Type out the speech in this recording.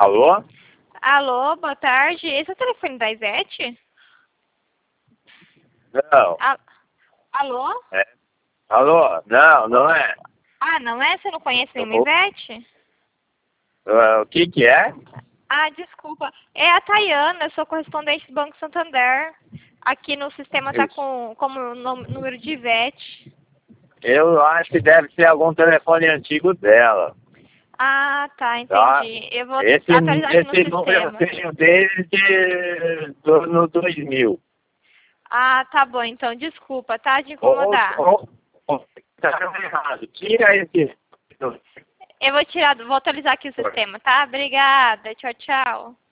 Alô? Alô, boa tarde. Esse é o telefone da Ivete? Não. Alô? É. Alô? Não, não é. Ah, não é? Você não conhece nenhuma Ivete? O que é? Ah, desculpa. É a Tayana, eu sou correspondente do Banco Santander. Aqui no sistema tá como número de Ivete. Eu acho que deve ser algum telefone antigo dela. Ah, tá, Tá? entendi. Eu vou Esse atualizar aqui no número eu sistema. tenho desde no 2000. Ah, tá bom, então desculpa, tá? De Ou, incomodar. tá errado. Tira esse. Eu vou atualizar aqui o sistema, tá? Obrigada, tchau, tchau.